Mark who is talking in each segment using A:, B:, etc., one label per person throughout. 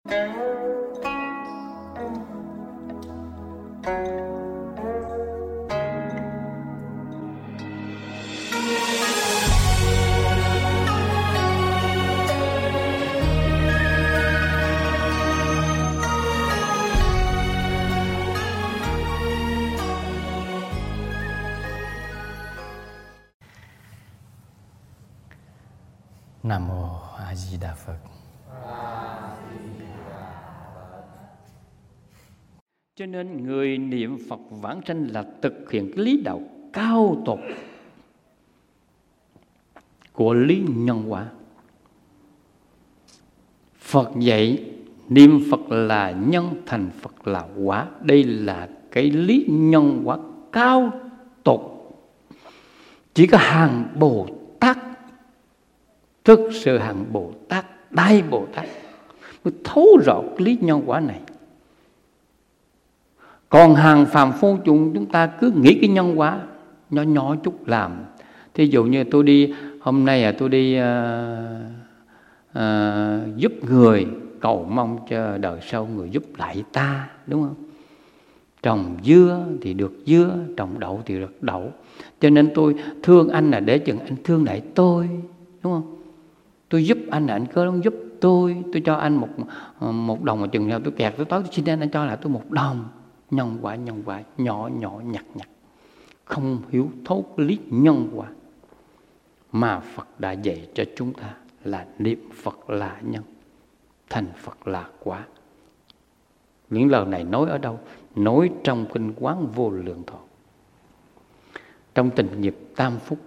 A: Nam Mô A Di Đà Phật. Cho nên người niệm Phật vãng sanh là thực hiện cái lý đạo cao tột của lý nhân quả. Phật dạy niệm Phật là nhân, thành Phật là quả. Đây là cái lý nhân quả cao tột. Chỉ có hàng Bồ Tát, thực sự hàng Bồ Tát, Đại Bồ Tát mới thấu rõ cái lý nhân quả này. Còn hàng phàm phu chúng ta cứ nghĩ cái nhân quả nhỏ nhỏ chút làm. Thí dụ như tôi đi, hôm nay tôi đi giúp người, cầu mong cho đời sau người giúp lại ta, đúng không? Trồng dưa thì được dưa, trồng đậu thì được đậu. Cho nên tôi thương anh là để chừng anh thương lại tôi, đúng không? Tôi giúp anh là anh cứ không giúp tôi cho anh một đồng, mà chừng nào tôi kẹt tôi tối tôi xin anh cho lại tôi 1 đồng. Nhân quả nhỏ nhỏ nhặt, không hiểu thấu lý nhân quả mà Phật đã dạy cho chúng ta là niệm Phật là nhân, thành Phật là quả. Những lời này nói ở đâu? Nói trong kinh Quán Vô Lượng Thọ, trong Tình Nghiệp Tam Phúc.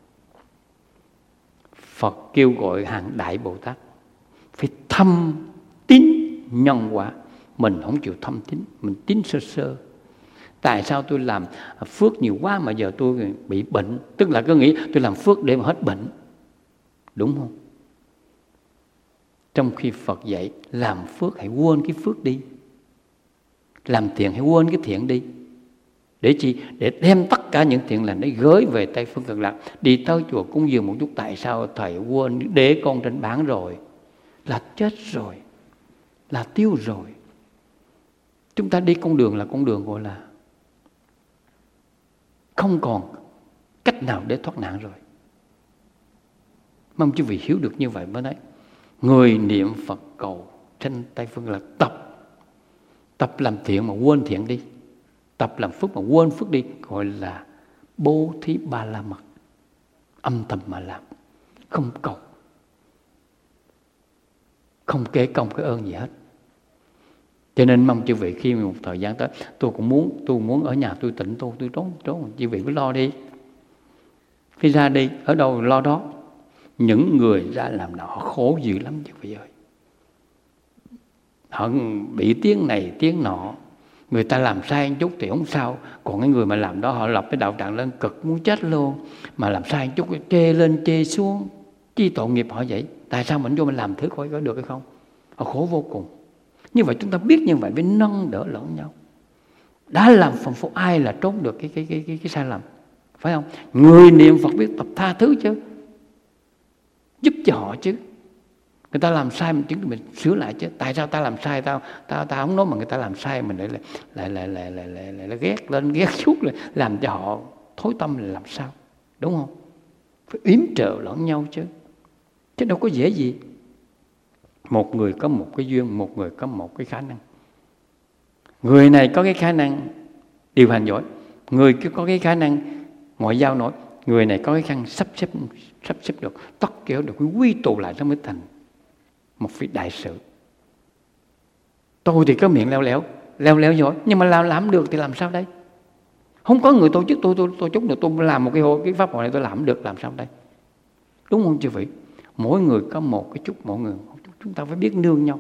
A: Phật kêu gọi hàng Đại Bồ Tát phải thâm tín nhân quả. Mình không chịu thâm tín, mình tín sơ sơ. Tại sao tôi làm phước nhiều quá mà giờ tôi bị bệnh? Tức là cứ nghĩ tôi làm phước để mà hết bệnh, đúng không? Trong khi Phật dạy làm phước hãy quên cái phước đi, làm thiện hãy quên cái thiện đi. Để chi? Để đem tất cả những thiện lành để gửi về Tây Phương Cực Lạc. Đi tới chùa cúng dường một chút, tại sao thầy quên để con trên bảng rồi? Là chết rồi, là tiêu rồi. Chúng ta đi con đường là con đường gọi là không còn cách nào để thoát nạn rồi. Mong quý vị hiểu được như vậy mới nói. Người niệm Phật cầu sanh Tây Phương là tập làm thiện mà quên thiện đi, tập làm phước mà quên phước đi, gọi là bố thí ba la mật, âm thầm mà làm, không cầu, không kể công cái ơn gì hết. Cho nên mong chư vị khi một thời gian tới, tôi muốn ở nhà tôi tịnh tu, tôi trốn, chư vị cứ lo đi. Khi ra đi, ở đâu lo đó. Những người ra làm nào họ khổ dữ lắm chư vị ơi. Họ bị tiếng này tiếng nọ, người ta làm sai một chút thì không sao, còn cái người mà làm đó họ lập cái đạo tràng lên cực muốn chết luôn, mà làm sai một chút chê lên chê xuống, chi tội nghiệp họ vậy. Tại sao mình vô mình làm thử coi có được hay không? Họ khổ vô cùng. Như vậy chúng ta biết như vậy mới nâng đỡ lẫn nhau. Đã làm phàm phu ai là trốn được cái sai lầm, phải không? Người niệm Phật biết tập tha thứ chứ, giúp cho họ chứ. Người ta làm sai mình sửa lại chứ. Tại sao ta làm sai, ta không nói mà người ta làm sai mình lại ghét lên ghét suốt lại làm cho họ thối tâm là làm sao, đúng không? Phải yểm trợ lẫn nhau chứ đâu có dễ gì. Một người có một cái duyên, một người có một cái khả năng. Người này có cái khả năng điều hành giỏi, người kia có cái khả năng ngoại giao nổi, người này có cái khả năng sắp xếp được tất cả được quy tụ lại nó mới thành một vị đại sự. Tôi thì có miệng leo giỏi, nhưng mà làm được thì làm sao đây? Không có người tổ chức tôi chúc được, tôi làm một cái pháp hội này tôi làm được, làm sao đây? Đúng không chư vị? Mỗi người có một cái chút, mỗi người một chút. Chúng ta phải biết nương nhau.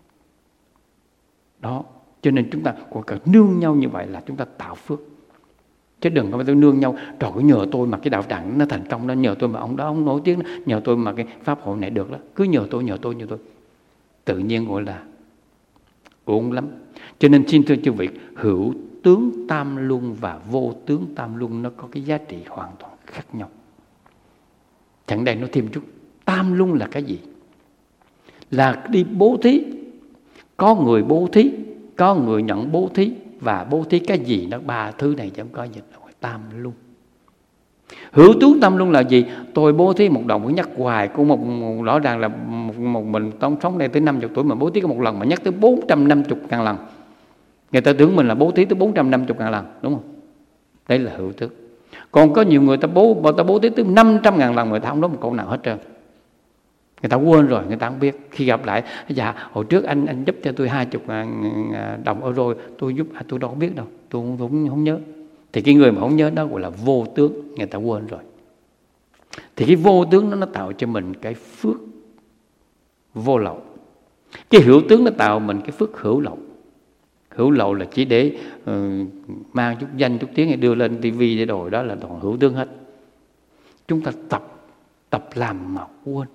A: Đó, cho nên chúng ta cần nương nhau như vậy là chúng ta tạo phước. Chứ đừng có phải nương nhau, trời ơi nhờ tôi mà cái đạo tràng nó thành công đó, nhờ tôi mà ông đó ông nổi tiếng đó, nhờ tôi mà cái pháp hội này được đó, cứ nhờ tôi. Tự nhiên gọi là uổng lắm. Cho nên xin thưa chư vị, hữu tướng tam luân và vô tướng tam luân nó có cái giá trị hoàn toàn khác nhau. Chẳng đây nói thêm chút, tam luân là cái gì? Là đi bố thí, Có người bố thí, có người nhận bố thí, và bố thí cái gì nó ba thứ này chẳng có dịch là tam luân. Hữu tướng tam luân là gì? Tôi bố thí 1 đồng cứ nhắc hoài, của một rõ ràng là một mình tông sống đây tới 50 tuổi mà bố thí có 1 lần mà nhắc tới 450.000 lần. Người ta tưởng mình là bố thí tới 450.000 lần, đúng không? Đấy là hữu tướng. Còn có nhiều người ta bố thí tới 500.000 lần, người ta không nói một câu nào hết trơn. Người ta quên rồi, người ta không biết. Khi gặp lại, dạ hồi trước anh giúp cho tôi 20.000 đồng euro, tôi giúp, tôi đâu có biết đâu, tôi không nhớ. Thì cái người mà không nhớ đó gọi là vô tướng, người ta quên rồi. Thì cái vô tướng nó tạo cho mình cái phước vô lậu. Cái hữu tướng nó tạo mình cái phước hữu lậu. Hữu lậu là chỉ để mang chút danh chút tiếng hay đưa lên tivi để đồ, đó là toàn hữu tướng hết. Chúng ta tập làm mà quên,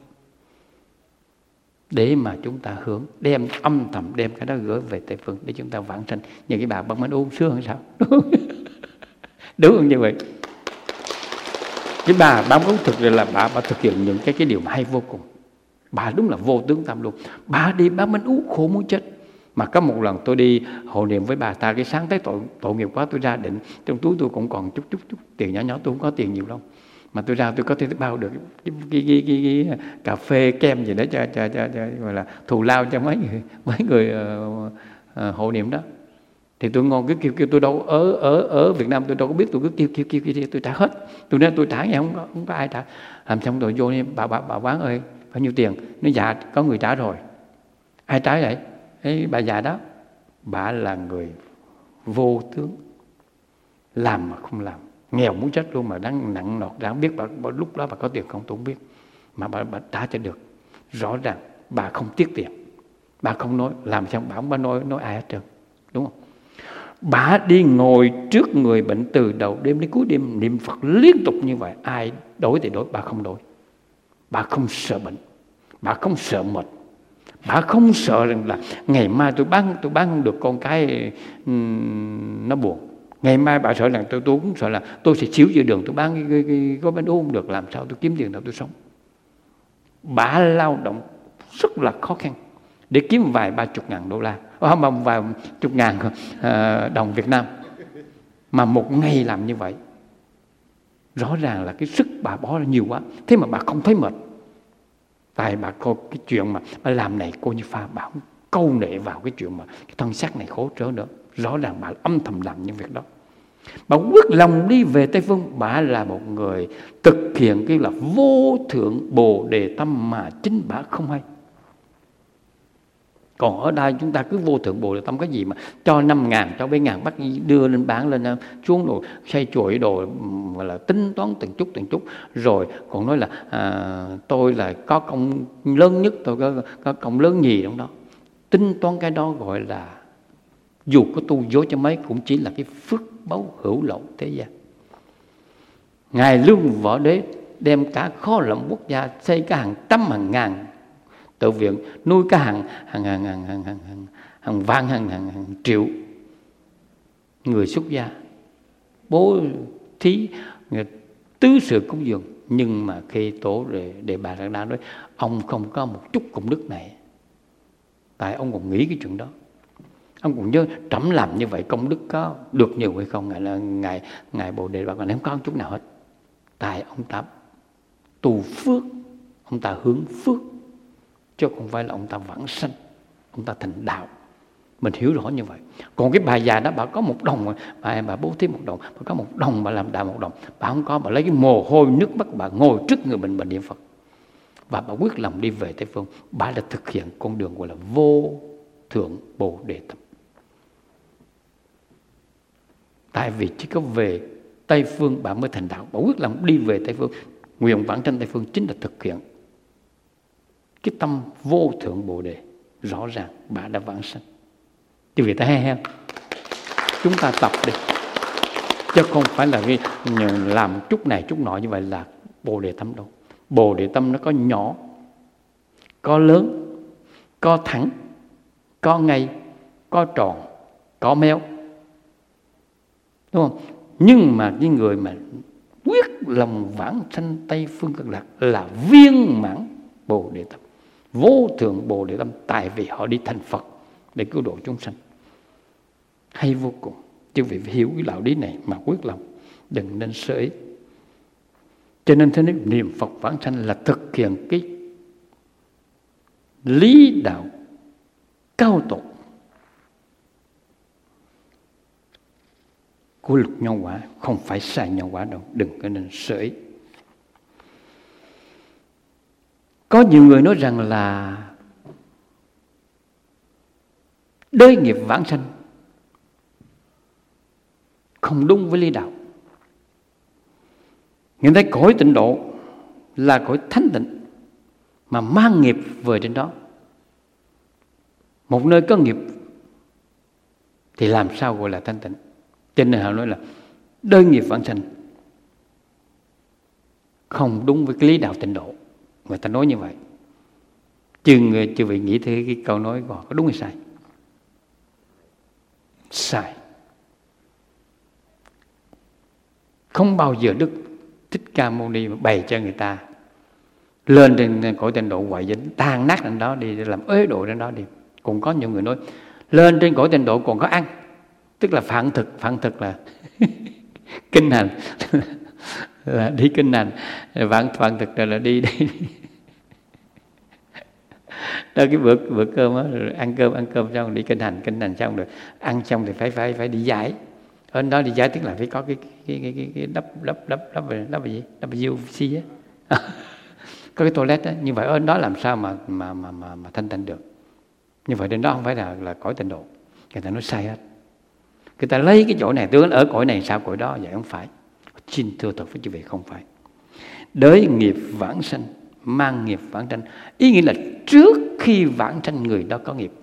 A: để mà chúng ta hướng, đem âm thầm đem cái đó gửi về Tây Phương để chúng ta vãng sanh. Như cái bà băng bánh uống sướng hơn sao? Đúng không như vậy? Cái bà cũng thực là bà thực hiện những cái điều hay vô cùng. Bà đúng là vô tướng tam luân. Bà đi bán bánh ú khổ muốn chết. Mà có một lần tôi đi hộ niệm với bà ta, cái sáng thấy tội nghiệp quá, tôi ra định trong túi tôi cũng còn chút tiền nhỏ, tôi không có tiền nhiều đâu, mà tôi ra tôi có thể bao được cái cà phê kem gì đó cho gọi là thù lao cho mấy người hộ niệm đó. Thì tôi ngon cứ kêu tôi đâu ở Việt Nam tôi đâu có biết, tôi cứ kêu tôi trả hết. Tôi nói tôi trả nhà không có ai trả. Làm xong rồi vô đi, bà quán ơi bao nhiêu tiền? Nói dạ có người trả rồi. Ai trả vậy? Ấy, bà già đó. Bà là người vô tướng, làm mà không làm, nghèo muốn chết luôn mà đang nặng nọt, đang biết bà lúc đó bà có tiền không tôi không biết, mà bà trả cho được. Rõ ràng bà không tiếc tiền, bà không nói, làm xong bà không có nói ai hết trơn, đúng không? Bà đi ngồi trước người bệnh từ đầu đêm đến cuối đêm niệm Phật liên tục như vậy. Ai đổi thì đổi, bà không đổi. Bà không sợ bệnh, bà không sợ mệt, bà không sợ rằng là ngày mai tôi bán không được con cái nó buồn. Ngày mai bà sợ rằng tôi cũng sợ là tôi sẽ xíu giữa đường, tôi bán cái gói bánh ú không được, làm sao tôi kiếm tiền đâu tôi sống. Bà lao động rất là khó khăn để kiếm vài 30.000 đô la, không, vài chục ngàn đồng Việt Nam, mà một ngày làm như vậy. Rõ ràng là cái sức bà bỏ ra nhiều quá, thế mà bà không thấy mệt. Tại bà coi cái chuyện mà bà làm này coi như pha, bà không câu nệ vào cái chuyện mà cái thân xác này khổ trở nữa. Rõ ràng bà âm thầm làm những việc đó. Bà quyết lòng đi về Tây Phương. Bà là một người thực hiện cái là vô thượng bồ đề tâm mà chính bà không hay. Còn ở đây chúng ta cứ vô thượng bồ đề tâm, cái gì mà cho 5.000, cho 7.000 bắt đưa lên bán lên xuống đồ xây chùa đồ, gọi là tính toán từng chút, rồi còn nói là tôi là có công lớn nhất, tôi có công lớn nhì trong đó. Tính toán cái đó gọi là dù có tu dối cho mấy cũng chỉ là cái phước báu hữu lậu thế gian. Ngài Lương Võ Đế đem cả kho lộng quốc gia, xây cả hàng trăm hàng ngàn tự viện, nuôi cả hàng vạn hàng triệu người xuất gia, bố thí tứ sự cúng dường. Nhưng mà khi tổ Đề Bà Đạt Đa nói ông không có một chút công đức này, tại ông còn nghĩ cái chuyện đó. Ông cũng nhớ trẫm làm như vậy công đức có được nhiều hay không? Ngài Bồ Đề Bà còn không có một chút nào hết. Tại ông ta tu phước, ông ta hướng phước, chứ không phải là ông ta vãng sanh, ông ta thành đạo. Mình hiểu rõ như vậy. Còn cái bà già đó, bà có 1 đồng, bà bố thí 1 đồng, bà có 1 đồng, bà làm đạo 1 đồng, bà không có, bà lấy cái mồ hôi nước mắt, bà ngồi trước người mình, bà niệm Phật, và bà quyết lòng đi về Tây Phương. Bà đã thực hiện con đường gọi là vô thượng bồ đề tâm. Tại vì chỉ có về Tây Phương bà mới thành đạo. Bà quyết lòng đi về Tây Phương, nguyện vãng sanh Tây Phương chính là thực hiện cái tâm vô thượng bồ đề. Rõ ràng bà đã vãng sanh. Chứ vì ta hay chúng ta tập đi, chứ không phải là làm chút này chút nọ như vậy là bồ đề tâm đâu. Bồ đề tâm nó có nhỏ, có lớn, có thẳng, có ngay, có tròn, có méo, đúng không? Nhưng mà cái người mà quyết lòng vãng sanh Tây Phương Cực Lạc là viên mãn bồ đề tâm, vô thượng bồ đề tâm. Tại vì họ đi thành Phật, để cứu độ chúng sanh. Hay vô cùng. Chứ vị phải hiểu cái đạo lý này mà quyết lòng, đừng nên sơ ý. Cho nên thế nên niệm Phật vãng sanh là thực hiện cái lý đạo cao tột của luật nhân quả, không phải sai nhân quả đâu, đừng có nên sơ ý. Có nhiều người nói rằng là đới nghiệp vãng sanh không đúng với lý đạo. Người ta cõi tịnh độ là cõi thánh tịnh, mà mang nghiệp về trên đó. Một nơi có nghiệp thì làm sao gọi là thanh tịnh? Cho nên họ nói là đới nghiệp vãng sanh không đúng với cái lý đạo tịnh độ. Người ta nói như vậy. Chư vị nghĩ thế cái câu nói có đúng hay sai? Sai. Không bao giờ Đức Thích Ca Mâu Ni bày cho người ta lên trên cõi tịnh độ hoại dính, tan nát lên đó đi, làm ế độ trên đó đi. Cũng có nhiều người nói lên trên cõi tịnh độ còn có ăn, tức là phạn thực là kinh hành là đi kinh hành, phạn thực là đi đó. Cái bữa cơm đó, rồi ăn cơm xong đi kinh hành xong rồi ăn xong thì phải đi giải. Ở đó đi giải tức là phải có cái đắp gì, đắp UC á. Có cái toilet đó. Như vậy ở đó làm sao mà thanh tịnh được? Như vậy đến đó không phải là cõi tịnh độ. Người ta nói sai hết. Người ta lấy cái chỗ này tướng ở cõi này sao cõi đó, vậy không phải. Xin thưa thật với quý vị, không phải. Đới nghiệp vãng sanh, mang nghiệp vãng sanh, ý nghĩa là trước khi vãng sanh người đó có nghiệp.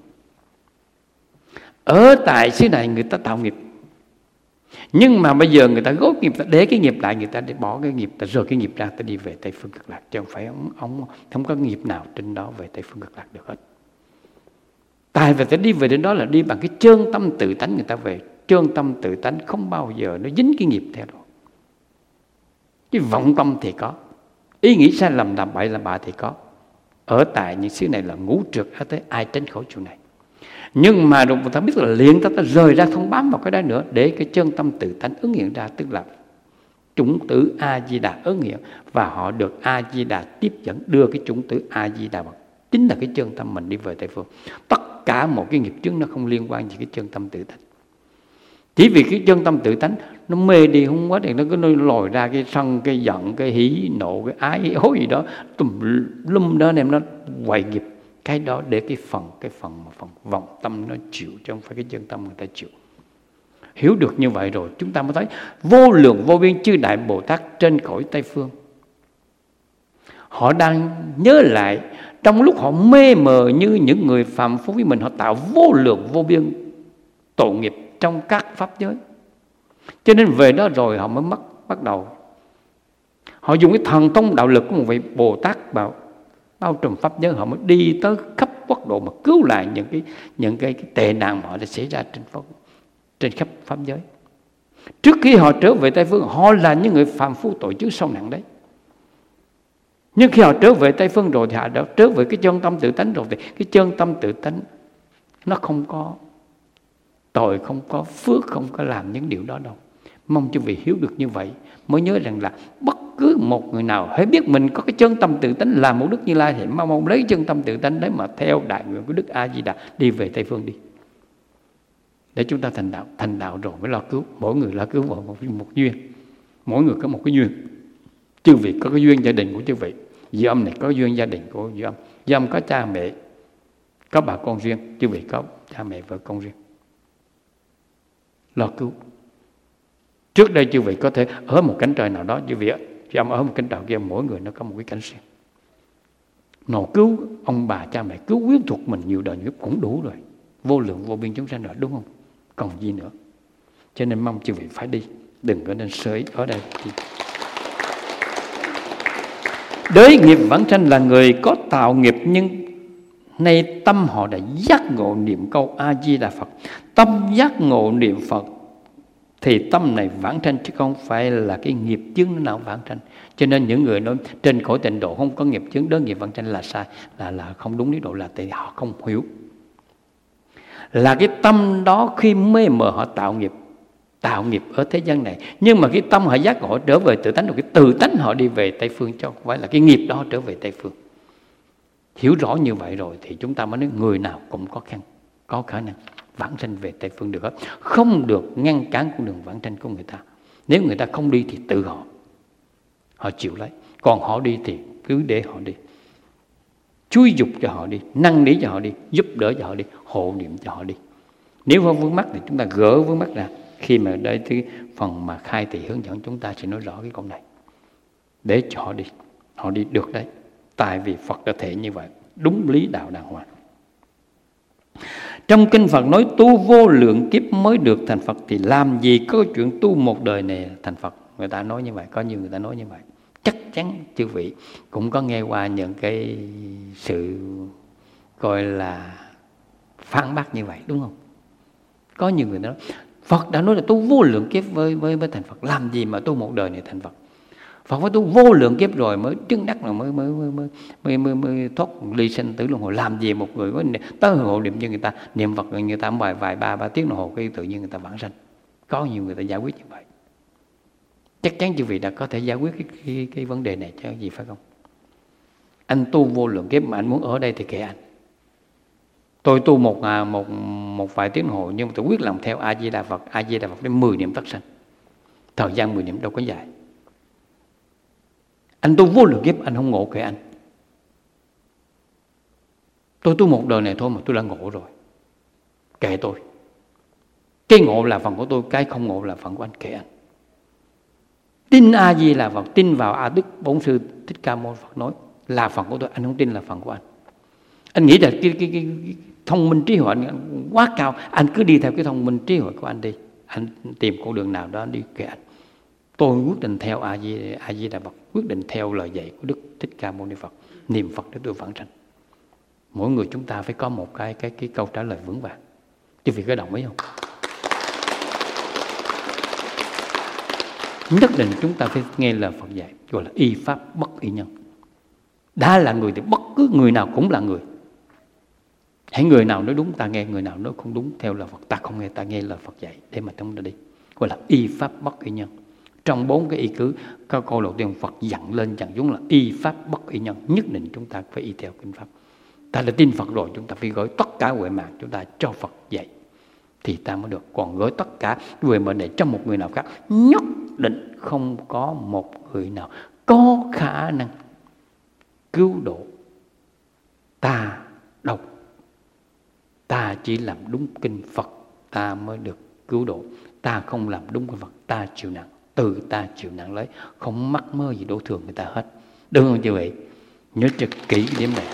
A: Ở tại xứ này người ta tạo nghiệp, nhưng mà bây giờ người ta góp nghiệp, ta để cái nghiệp lại, người ta để bỏ cái nghiệp, ta rời cái nghiệp ra, ta đi về Tây Phương Cực Lạc. Chứ không phải ông không có nghiệp nào trên đó về Tây Phương Cực Lạc được hết. Tại vì ta đi về đến đó là đi bằng cái chân tâm tự tánh người ta về. Chân tâm tự tánh không bao giờ nó dính cái nghiệp theo đó. Cái vọng tâm thì có, ý nghĩ sai lầm làm bậy làm bạ thì có. Ở tại những xứ này là ngũ trượt, ở tới ai tránh khỏi chỗ này. Nhưng mà rồi người ta biết là liền ta rời ra, không bám vào cái đó nữa, để cái chân tâm tự tánh ứng hiện ra, tức là chủng tử A-di-đà ứng hiện, và họ được A-di-đà tiếp dẫn đưa cái chủng tử A-di-đà vào. Chính là cái chân tâm mình đi về Tây Phương. Tất cả một cái nghiệp chướng nó không liên quan gì cái chân tâm tự tánh. Chỉ vì cái chân tâm tự tánh nó mê đi không quá thì nó cứ lòi ra cái sân, cái giận, cái hỉ nộ, cái ái hối gì đó tùm lum đó, em nó quậy nghiệp. Cái đó để cái phần vọng tâm nó chịu, chứ không phải cái chân tâm người ta chịu. Hiểu được như vậy rồi chúng ta mới thấy vô lượng vô biên chư đại Bồ Tát trên cõi Tây Phương, họ đang nhớ lại trong lúc họ mê mờ như những người phàm phu với mình, họ tạo vô lượng vô biên tội nghiệp trong các pháp giới. Cho nên về đó rồi họ mới bắt đầu họ dùng cái thần thông đạo lực của một vị Bồ Tát bao trùm pháp giới, họ mới đi tới khắp quốc độ mà cứu lại những cái tệ nạn mà họ đã xảy ra trên khắp pháp giới. Trước khi họ trở về Tây Phương, họ là những người phàm phu tội chướng sâu nặng đấy. Nhưng khi họ trở về Tây Phương rồi thì họ đã trở về cái chân tâm tự tánh rồi, thì cái chân tâm tự tánh nó không có tội, không có phước, không có làm những điều đó đâu. Mong cho vị hiểu được như vậy, mới nhớ rằng là bất cứ một người nào hãy biết mình có cái chân tâm tự tánh là một Đức Như Lai, thì mong lấy chân tâm tự tánh đấy mà theo đại nguyện của Đức A Di Đà đi về Tây Phương đi, để chúng ta thành đạo rồi mới lo cứu. Mỗi người lo cứu vào một duyên, mỗi người có một cái duyên. Chư vị có cái duyên gia đình của chư vị, Dư Âm này có duyên gia đình của Dư Âm, Dư Âm có cha mẹ, có bà con riêng, chư vị có cha mẹ vợ con riêng, lo cứu. Trước đây chư vị có thể ở một cánh trời nào đó, chư vị Dư Âm ở một cánh trời kia, mỗi người nó có một cái cánh riêng. Nó cứu ông bà cha mẹ, cứu quyến thuộc mình nhiều đời cũng đủ rồi, vô lượng vô biên chúng sanh rồi, đúng không? Còn gì nữa? Cho nên mong chư vị phải đi, đừng có nên sới ở đây. Đới nghiệp vãng sanh là người có tạo nghiệp, nhưng nay tâm họ đã giác ngộ niệm câu A Di Đà Phật. Tâm giác ngộ niệm Phật thì tâm này vãng sanh, chứ không phải là cái nghiệp chướng nó nào vãng sanh. Cho nên những người nói trên cõi tịnh độ không có nghiệp chướng, đới nghiệp vãng sanh là sai, là không đúng lý độ, là tại họ không hiểu. Là cái tâm đó khi mê mờ họ tạo nghiệp ở thế gian này. Nhưng mà cái tâm họ giác ngộ, họ trở về tự tánh, rồi cái tự tánh họ đi về Tây Phương, chứ không phải là cái nghiệp đó trở về Tây Phương. Hiểu rõ như vậy rồi thì chúng ta mới nói người nào cũng có khả năng vãng sanh về Tây Phương được hết. Không được ngăn cản con đường vãng sanh của người ta. Nếu người ta không đi thì tự họ chịu lấy. Còn họ đi thì cứ để họ đi, xúi dục cho họ đi, năn nỉ cho họ đi, giúp đỡ cho họ đi, hộ niệm cho họ đi. Nếu có vướng mắc thì chúng ta gỡ vướng mắc ra. Khi mà đây cái phần mà khai thị hướng dẫn, chúng ta sẽ nói rõ cái câu này để cho họ đi được đấy. Tại vì Phật đã thể như vậy, đúng lý đạo đàng hoàng. Trong kinh Phật nói tu vô lượng kiếp mới được thành Phật, thì làm gì có chuyện tu một đời này thành Phật. Người ta nói như vậy, có nhiều người ta nói như vậy. Chắc chắn chư vị cũng có nghe qua những cái sự gọi là phản bác như vậy, đúng không? Có nhiều người nói Phật đã nói là tu vô lượng kiếp với thành Phật, làm gì mà tu một đời này thành Phật. Phật phải tu vô lượng kiếp rồi mới chứng đắc, rồi mới thoát ly sinh tử luân hồi. Làm gì một người có tới hộ niệm cho người ta, niệm Phật người ta vài ba tiếng đồng hồ, cái tự nhiên người ta vãng sanh. Có nhiều người ta giải quyết như vậy. Chắc chắn chư vị đã có thể giải quyết cái vấn đề này chứ gì, phải không? Anh tu vô lượng kiếp mà anh muốn ở đây thì kệ anh. Tôi tu một vài tiếng đồng hồ, nhưng mà tôi quyết làm theo A Di Đà Phật đến 10 niệm tất sanh. Thời gian 10 niệm đâu có dài. Anh tu vô lượng kiếp anh không ngộ kệ anh. Tôi tu một đời này thôi mà tôi đã ngộ rồi, kệ tôi. Cái ngộ là phần của tôi, cái không ngộ là phần của anh, kệ anh. Tin A Di Đà Phật, tin vào A Đức Bổn Sư Thích Ca Mâu Ni Phật nói là phần của tôi, anh không tin là phần của anh. Anh nghĩ là cái thông minh trí huệ anh quá cao, anh cứ đi theo cái thông minh trí huệ của anh đi. Anh tìm con đường nào đó anh đi, kệ anh. Tôi quyết định theo A Di Đà Phật, quyết định theo lời dạy của Đức Thích Ca Mâu Ni Phật, niệm Phật để tôi vãng sanh. Mỗi người chúng ta phải có một cái câu trả lời vững vàng. Chứ vì có đồng ý không? Nhất định chúng ta phải nghe lời Phật dạy, gọi là y pháp bất y nhân. Đã là người thì bất cứ người nào cũng là người. Hãy người nào nói đúng ta nghe, người nào nói không đúng theo lời Phật ta không nghe, ta nghe lời Phật dạy để mà chúng ta đi. Gọi là y pháp bất y nhân. Trong 4 cái y cứ, câu đầu tiên Phật dặn lên dặn xuống là y pháp bất y nhân. Nhất định chúng ta phải y theo kinh pháp. Ta đã tin Phật rồi, chúng ta phải gửi tất cả huệ mạng chúng ta cho Phật dạy thì ta mới được. Còn gửi tất cả huệ mạng này cho một người nào khác, nhất định không có một người nào có khả năng cứu độ ta đâu. Ta chỉ làm đúng kinh Phật ta mới được cứu độ. Ta không làm đúng kinh Phật ta chịu nặng, từ ta chịu nặng lấy, không mắc mơ gì đổ thừa người ta hết. Đúng không chứ vậy? Nhớ cho kỹ cái điểm này.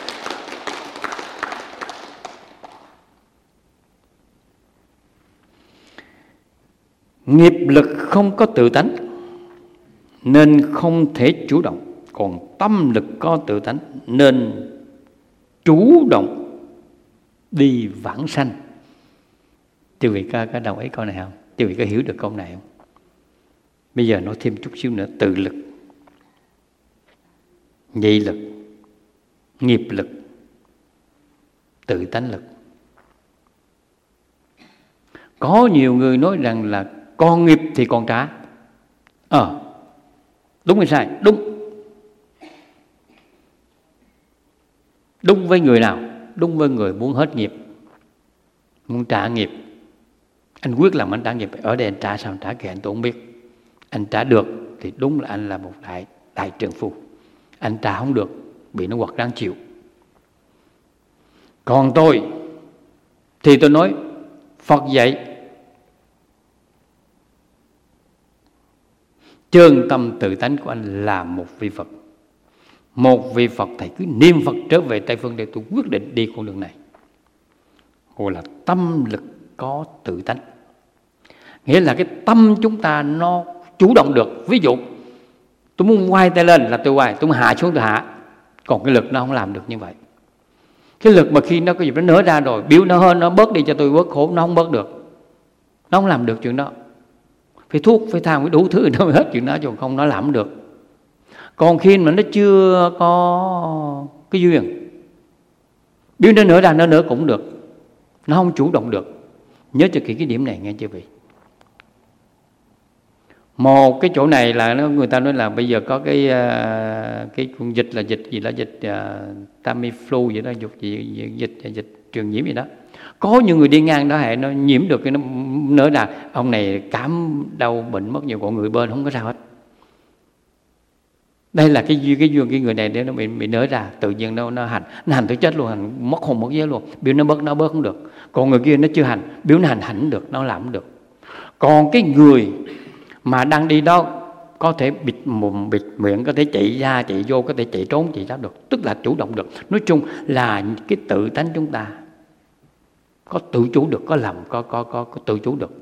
A: Nghiệp lực không có tự tánh nên không thể chủ động. Còn tâm lực có tự tánh nên chủ động đi vãng sanh. Chư vị có đồng ý câu này không? Chư vị có hiểu được câu này không? Bây giờ nói thêm chút xíu nữa. Tự lực, nhị lực, nghiệp lực, tự tánh lực. Có nhiều người nói rằng là còn nghiệp thì còn trả. Đúng hay sai? Đúng. Đúng với người nào? Đúng với người muốn hết nghiệp, muốn trả nghiệp. Anh quyết làm anh trả nghiệp. Ở đây anh trả sao? Anh trả kệ anh, tôi không biết. Anh trả được thì đúng là anh là một đại trượng phu. Anh trả không được, bị nó quật đáng chịu. Còn tôi thì tôi nói Phật dạy chân tâm tự tánh của anh là một vị Phật. Một vị Phật, thầy cứ niệm Phật trở về Tây Phương để tôi quyết định đi con đường này. Gọi là tâm lực có tự tánh. Nghĩa là cái tâm chúng ta nó chủ động được. Ví dụ tôi muốn quay tay lên là tôi quay, tôi muốn hạ xuống tôi hạ. Còn cái lực nó không làm được như vậy. Cái lực mà khi nó có gì nó nở ra rồi, biểu nó hơn, nó bớt đi cho tôi bớt khổ, nó không bớt được. Nó không làm được chuyện đó. Phải thuốc, phải thang, phải đủ thứ nó hết chuyện đó, chứ không nó làm được. Còn khi mà nó chưa có cái duyên, biểu nó nở ra, nó nở cũng được. Nó không chủ động được. Nhớ cho kỹ cái điểm này nghe chưa vị. Một cái chỗ này là người ta nói là bây giờ có cái dịch là dịch gì đó, dịch Tamiflu vậy đó, dịch truyền nhiễm gì đó. Có những người đi ngang đó hệ nó nhiễm được cái nó nở ra, ông này cảm đau bệnh mất nhiều, còn người bên không có sao hết. Đây là cái duyên cái người này để nó bị nở ra, tự nhiên nó hành tới chết luôn, hành mất hồn mất vía luôn. Biểu nó bớt không được. Còn người kia nó chưa hành, biểu nó hành được, nó làm không được. Còn cái người mà đang đi đó có thể bịt mồm bịt miệng, có thể chạy ra chạy vô, có thể chạy trốn chạy ra được, tức là chủ động được. Nói chung là cái tự tánh chúng ta có tự chủ được, có làm có tự chủ được,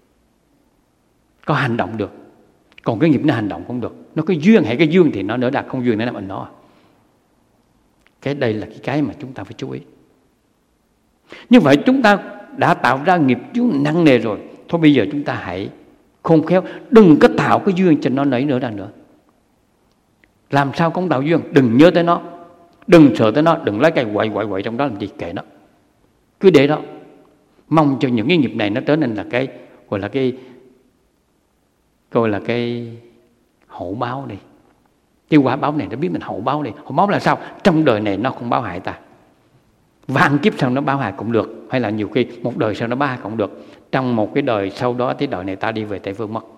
A: có hành động được. Còn cái nghiệp nó hành động không được. Nó có duyên hay cái duyên thì nó nở đạt, không duyên nó nằm ở nó. Cái đây là cái mà chúng ta phải chú ý. Như vậy chúng ta đã tạo ra nghiệp chướng nặng nề rồi. Thôi bây giờ chúng ta hãy khôn khéo, đừng có tạo cái duyên cho nó nảy nở ra nữa. Làm sao không tạo duyên? Đừng nhớ tới nó, đừng sợ tới nó, đừng lấy cây quậy trong đó làm gì, kệ nó. Cứ để đó. Mong cho những cái nghiệp này nó trở nên là cái gọi là cái hậu báo đi. Cái quả báo này nó biết mình hậu báo đi. Hậu báo là sao? Trong đời này nó không báo hại ta, vạn kiếp sau nó báo hại cũng được, hay là nhiều khi một đời sau nó báo hại cũng được. Trong một cái đời sau đó tới đời này ta đi về Tây Phương mất.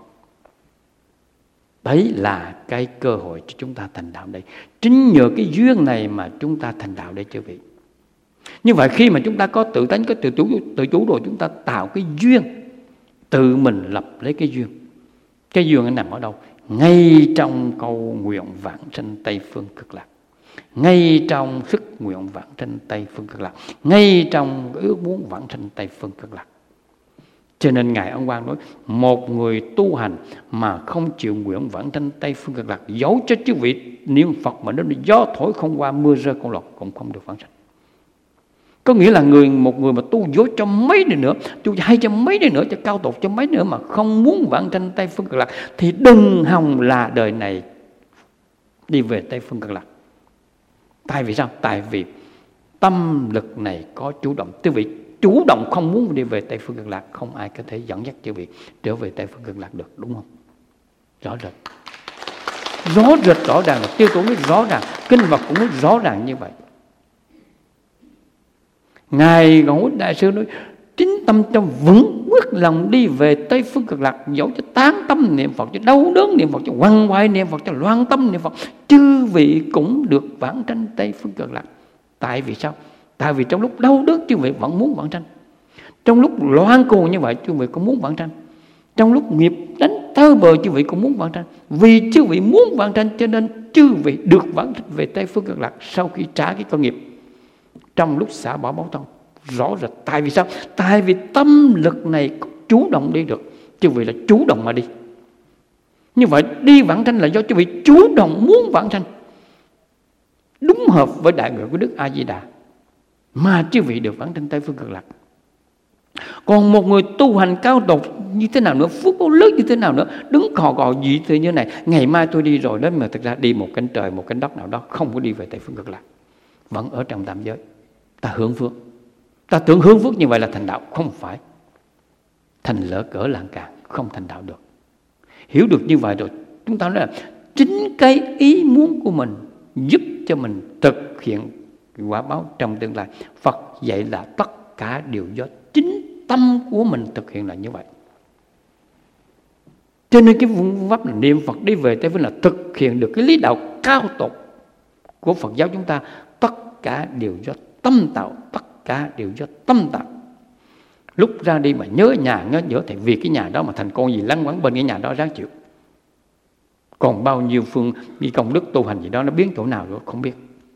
A: Đấy là cái cơ hội cho chúng ta thành đạo đây. Chính nhờ cái duyên này mà chúng ta thành đạo đây chư vị. Như vậy khi mà chúng ta có tự tánh, có tự chủ rồi, chúng ta tạo cái duyên, tự mình lập lấy cái duyên. Cái duyên nó nằm ở đâu? Ngay trong câu nguyện vãng sanh Tây Phương Cực Lạc, ngay trong sức nguyện vãng sanh Tây Phương Cực Lạc, ngay trong ước muốn vãng sanh Tây Phương Cực Lạc. Cho nên Ngài Ân Quang nói, một người tu hành mà không chịu nguyện vãng sanh Tây Phương Cực Lạc, dẫu cho chư vị niệm Phật mà nó gió thổi không qua, mưa rơi không lọt, cũng không được vãng sanh. Có nghĩa là một người mà tu dối cho mấy đi nữa, tu hay cho mấy đi nữa, cho cao tột cho mấy nữa mà không muốn vãng sanh Tây Phương Cực Lạc, thì đừng hòng là đời này đi về Tây Phương Cực Lạc. Tại vì sao? Tại vì tâm lực này có chủ động. Quý vị chủ động không muốn đi về Tây Phương Cực Lạc, không ai có thể dẫn dắt quý vị trở về Tây Phương Cực Lạc được, đúng không? Rõ rệt rõ ràng là Tiêu Tổ nói rõ ràng, kinh Phật cũng nói rõ ràng như vậy. Ngài Ngũ Đại Sư nói, chính tâm cho vững quyết lòng đi về Tây Phương Cực Lạc, dẫu cho tán tâm niệm Phật, cho đau đớn niệm Phật, cho quằn quại niệm Phật, cho loan tâm niệm Phật, chư vị cũng được vãng sanh Tây Phương Cực Lạc. Tại vì sao? Tại vì trong lúc đau đớn chư vị vẫn muốn vãng sanh, trong lúc loan cuồng như vậy chư vị cũng muốn vãng sanh, trong lúc nghiệp đánh tơ bờ chư vị cũng muốn vãng sanh. Vì chư vị muốn vãng sanh cho nên chư vị được vãng sanh về Tây Phương Cực Lạc sau khi trả cái cơ nghiệp, trong lúc xả bỏ báo thân. Rõ rệt. Tại vì sao? Tại vì tâm lực này chủ động đi được, chư vị là chủ động mà đi. Như vậy đi vãng sanh là do chư vị chủ động muốn vãng sanh, đúng hợp với đại nguyện của Đức A Di Đà mà chư vị được vãng sanh Tây Phương Cực Lạc. Còn một người tu hành cao độ như thế nào nữa, phước báo lớn như thế nào nữa, đứng cò gì thế như này, ngày mai tôi đi rồi đó, mà thực ra đi một cánh trời, một cánh đất nào đó, không có đi về Tây Phương Cực Lạc, vẫn ở trong tam giới. Ta hưởng phước, ta tưởng hướng phước như vậy là thành đạo, không phải. Thành lỡ cỡ làng càng, không thành đạo được. Hiểu được như vậy rồi, chúng ta nói là chính cái ý muốn của mình giúp cho mình thực hiện quả báo trong tương lai. Phật dạy là tất cả đều do chính tâm của mình thực hiện là như vậy. Cho nên cái phương pháp là niệm Phật đi về Tây Phương là thực hiện được cái lý đạo cao tột của Phật giáo chúng ta. Tất cả đều do tâm tạo, tất cả đều do tâm tạo. Lúc ra đi mà nhớ nhà nhớ thì vì cái nhà đó mà thành con gì lăn quẩn bên cái nhà đó ráng chịu. Còn bao nhiêu phương đi công đức tu hành gì đó nó biến chỗ nào rồi không biết.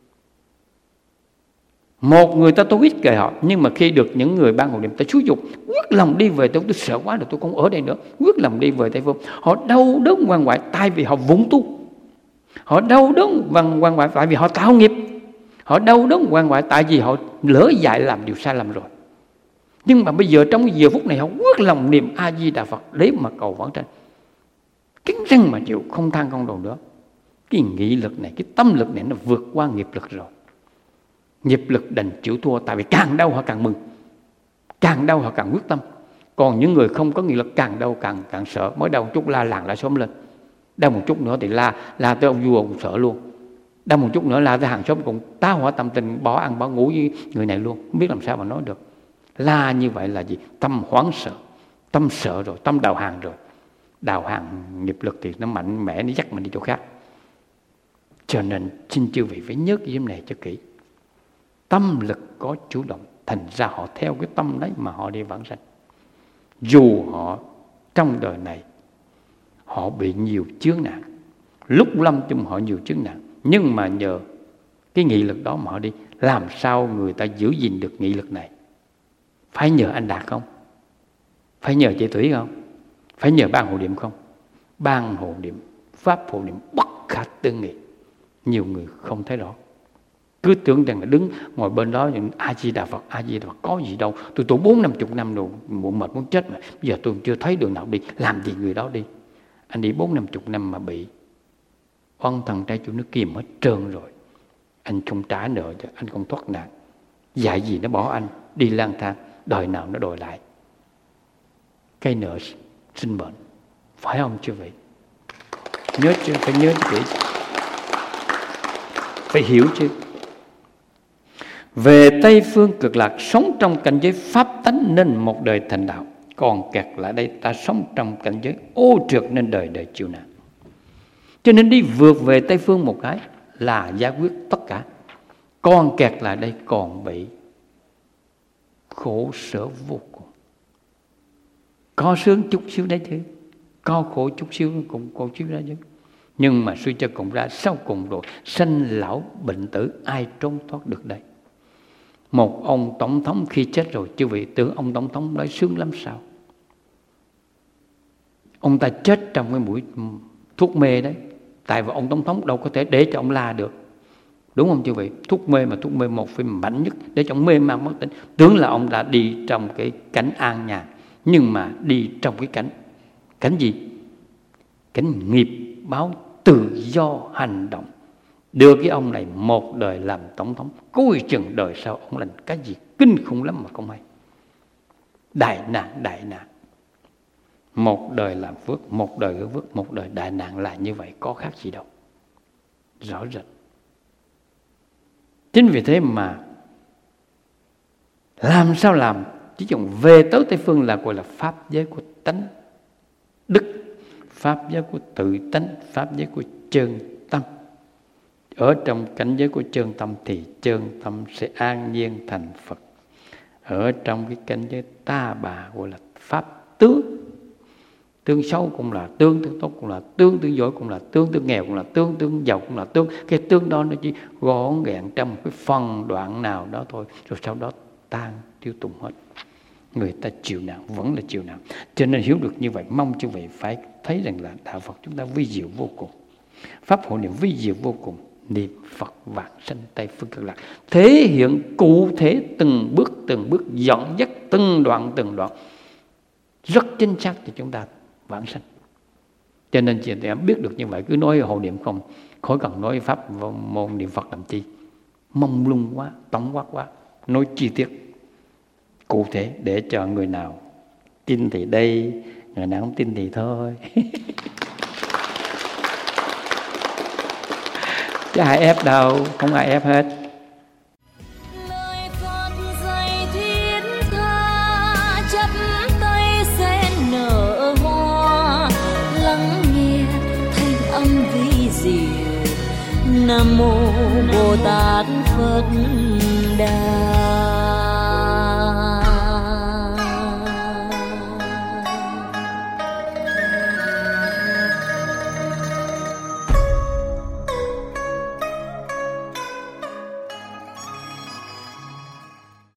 A: Một người ta tu ít kệ họ, nhưng mà khi được những người ban hộ niệm ta xúi dục, quyết lòng đi về tôi sợ quá rồi tôi không ở đây nữa, quyết lòng đi về Tây Phương. Họ đau đớn quằn quại tại vì họ vụng tu, họ đau đớn quằn quại tại vì họ tạo nghiệp, họ đau đớn quằn quại tại vì họ lỡ dại làm điều sai lầm rồi. Nhưng mà bây giờ trong cái giờ phút này họ quyết lòng niệm A Di Đà Phật để mà cầu vãng sanh, cứng rắn mà chịu, không than không đồn nữa. Cái nghị lực này, cái tâm lực này nó vượt qua nghiệp lực rồi. Nghiệp lực đành chịu thua, tại vì càng đau họ càng mừng. càng đau họ càng quyết tâm. Còn những người không có nghị lực càng đau càng sợ. Mới đau một chút la làng lại xóm lên, đau một chút nữa thì la tới ông vua cũng sợ luôn, đau một chút nữa la tới hàng xóm cũng tá hỏa tâm tình, bỏ ăn bỏ ngủ với người này luôn, không biết làm sao mà nói được. La như vậy là gì? Tâm hoảng sợ, tâm sợ rồi, tâm đào hàng rồi. Đào hàng nghiệp lực thì nó mạnh mẽ, nó dắt mình đi chỗ khác. Cho nên xin chư vị phải nhớ cái điểm này cho kỹ. Tâm lực có chủ động, thành ra họ theo cái tâm đấy mà họ đi vãng sanh. Dù họ trong đời này họ bị nhiều chướng nạn, lúc lâm chung họ nhiều chướng nạn, nhưng mà nhờ cái nghị lực đó mà họ đi. Làm sao người ta giữ gìn được nghị lực này? Phải nhờ anh Đạt không? Phải nhờ chị Thủy không? Phải nhờ ban hộ niệm không? Ban hộ niệm, pháp hộ niệm bất khả tư nghị. Nhiều người không thấy rõ, cứ tưởng rằng là đứng ngồi bên đó A Di Đà Phật, A Di Đà Phật, có gì đâu, tôi tu 40-50 năm rồi, muộn mệt muốn chết mà bây giờ tôi chưa thấy đường nào đi. Làm gì người đó đi? Anh đi 40-50 năm mà bị oan thần trai chủ nó kìm hết trơn rồi, anh không trả nợ cho, anh không thoát nạn, dạy gì nó bỏ anh đi lang thang, đời nào nó đòi lại cái nợ sinh bệnh. Phải không chưa vậy? Nhớ chứ, phải nhớ kỹ, phải hiểu chứ. Về Tây Phương Cực Lạc, sống trong cảnh giới pháp tánh nên một đời thành đạo. Còn kẹt lại đây ta sống trong cảnh giới ô trượt nên đời đời chịu nạn. Cho nên đi vượt về Tây Phương một cái là giải quyết tất cả. Còn kẹt lại đây còn bị khổ sở vô cùng. Có sướng chút xíu đấy chứ, có khổ chút xíu cũng có chút đó chứ. Nhưng mà suy cho cùng ra, sau cùng rồi sanh lão bệnh tử, ai trốn thoát được đây? Một ông tổng thống khi chết rồi, chư vị tưởng ông tổng thống nói sướng lắm sao? Ông ta chết trong cái mũi thuốc mê đấy. Tại vì ông tổng thống đâu có thể để cho ông la được, đúng không chư vị? Thuốc mê mà thuốc mê một phim mạnh nhất để cho ông mê man mất tỉnh. Tưởng là ông đã đi trong cái cảnh an nhàn, nhưng mà đi trong cái cảnh gì? Cảnh nghiệp báo tự do hành động. Đưa cái ông này một đời làm tổng thống, cuối chừng đời sau ông làm cái gì kinh khủng lắm mà không hay. Đại nạn. Một đời làm phước, một đời gỡ phước, một đời đại nạn là như vậy, có khác gì đâu. Rõ rệt. Chính vì thế mà làm sao làm? Chỉ dùng về tới Tây Phương là gọi là pháp giới của tánh đức, pháp giới của tự tánh, pháp giới của chân tâm. Ở trong cảnh giới của chân tâm thì chân tâm sẽ an nhiên thành Phật. Ở trong cái cảnh giới ta bà gọi là pháp tướng. Tương xấu cũng là tương, tương tốt cũng là tương, tương giỏi cũng là tương, tương nghèo cũng là tương, tương giàu cũng là tương. Cái tương đó nó chỉ gọn gàng trong cái phần đoạn nào đó thôi, rồi sau đó tan tiêu tùng hết. Người ta chịu nạn vẫn là chịu nạn. Cho nên hiểu được như vậy, mong chư vị phải thấy rằng là đạo Phật chúng ta vi diệu vô cùng, pháp hộ niệm vi diệu vô cùng. Niệm Phật vãng sanh Tây Phương Cực Lạc thể hiện cụ thể từng bước dẫn dắt từng đoạn rất chính xác cho chúng ta vãng sanh. Cho nên chị em biết được như vậy, cứ nói hộ niệm không, khỏi cần nói pháp môn niệm Phật làm chi, mông lung quá, tổng quát quá, nói chi tiết cụ thể để cho người nào tin thì đây, người nào không tin thì thôi. Chứ ai ép đâu, không ai ép hết.
B: Lời Phật dạy thiết tha, chắp tay sen nở hoa, lắng nghe thanh âm vi diệu. Nam mô Bồ Tát Phật Đà.